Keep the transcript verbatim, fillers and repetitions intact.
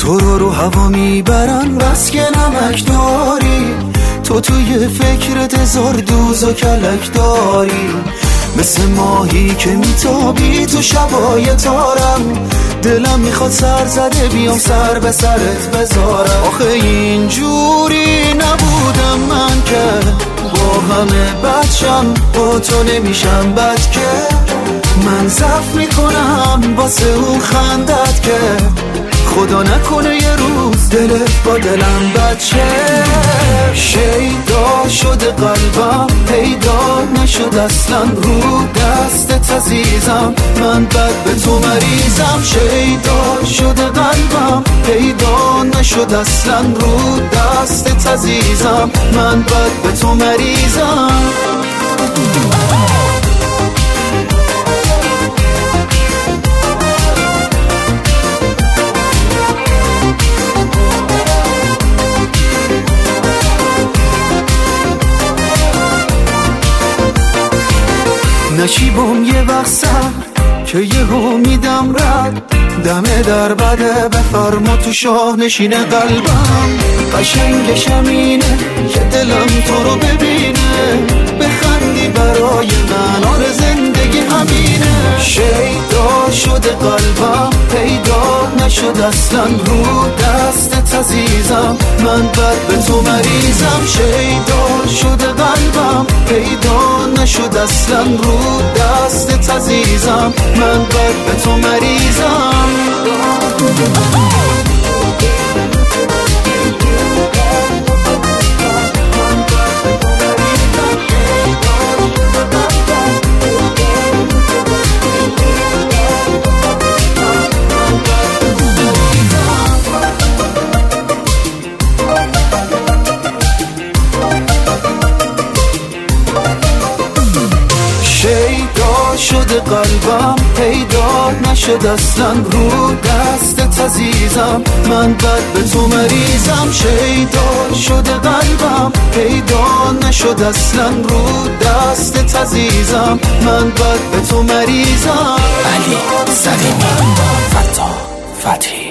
تو رو رو هوا میبرن بس که نمک داری، تو توی فکرت هزار دوز و کلک داری، مثل ماهی که میتابی تو شبای تارم، دلم میخواد سر زده بیام سر به سرت بذارم. آخه اینجوری نبودم من که با همه بچم، با تو نمیشم بد که من ضعف میکنم واسه اون خندت که خدا نکنه یه روز دلت با دلم بچه. شیدا شده قلبم پیدا نشد اصلا رو دستت عزیزم، من بد به تو مریضم. شیدا شده قلبم پیدا نشد اصلا رو دستت عزیزم، من بد به تو مریضم. نشیبم یه وقت سر که یه رو میدم رد، دمه در بده بفرما تو شاه نشینه قلبم. قشنگشم اینه که دلم تو رو ببینه، بخندی برای من آره زندگی همینه. شیدا شده قلبم پیدا نشد اصلا رو دستت عزیزم، من بد به تو مریضم. شیدا شده قلبم پیدا نشد اصلا رو دستت عزیزم، من بد به تو مریضم. شیدا شده قلبم پیدا نشد اصلا رو دستت عزیزم، من بد به تو مریضم. شیدا شده قلبم پیدا نشد اصلا رو دستت عزیزم، من بد به تو مریضم. علی سلیمی، فتا فتحی.